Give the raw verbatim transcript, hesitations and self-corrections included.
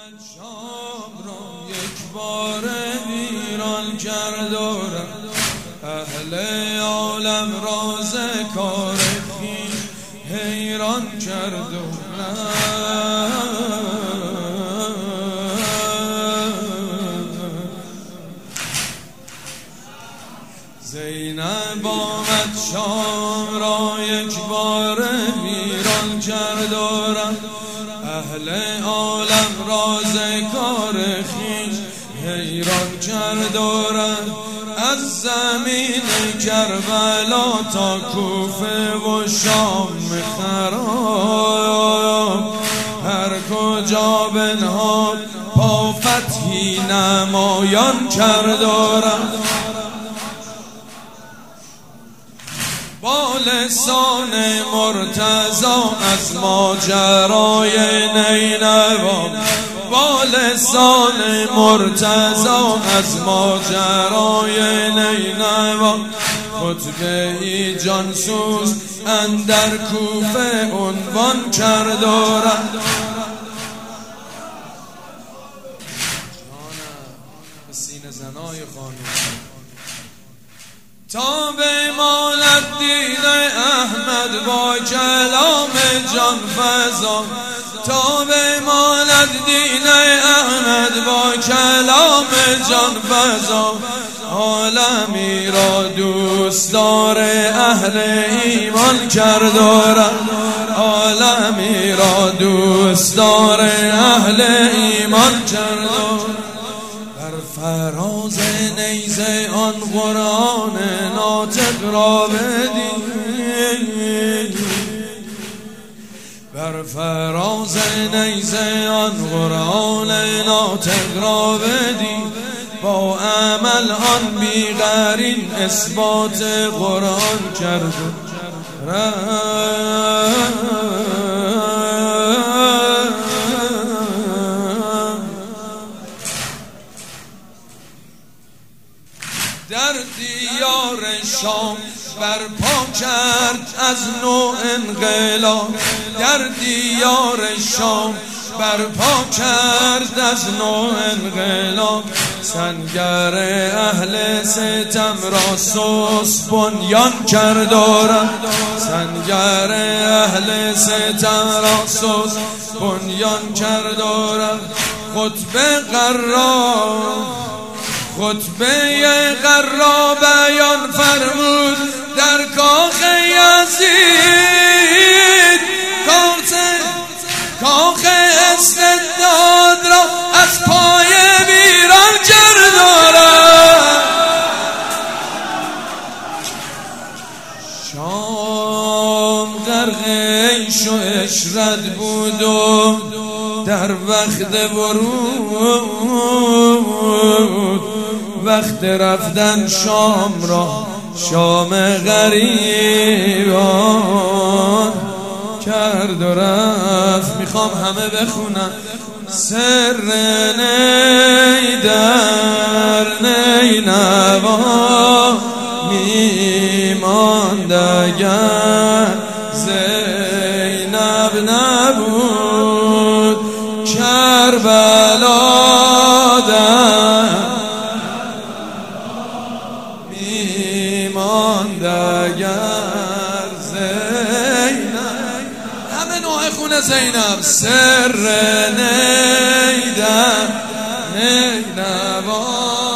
آمد شام را یک بار ویران کرد و اهل عالم راز کار خویش حیران کرد و زینب آمد شام را یک بار ویران کرد و اهل عالم راز کار خویش حیران کرد و از زمین کربلا تا کوفه و شام خراب هر کجا بنهاد پا فتحی نمایان کرد و با لسان مرتضی از ماجرای نینوا با لسان مرتضی از ماجرای نینوا خطبه ای جانسوز اندر کوفه عنوان کرد و به سینه زنای خانم تا بماند دین احمد با کلام جان فزا تا بماند دین احمد با کلام جان فزا عالمی را دوستدار اهل ایمان کرد و عالمی را دوستدار اهل ایمان کرد بر فراز نیزه آن قرآن ناطق را بدید بر فراز نیزه آن قرآن ناطق را بدید با عمل آن بیقرین اثبات قرآن کرد در دیار شام برپا کرد از نوع انقلاب در دیار شام برپا کرد از نوع انقلاب سنگر اهل ستم را سوس بنیان کرد و سنگر اهل ستم را سوس بنیان کرد و خطبه قرار خطبه قرار بیان فرمود در کاخ یزید کاخ استبداد را از پای ویران کرد و شام غرق عیش و عشرت بود و در وقت ورود وقت رفتن شام را شام غریبان کرد و رفت میخوام همه بخونن سر نی در نینوا میماند اگر زینب نبود کربلا در میماند اگر زینب همه نوع خونه زینب سر نیدن نینوا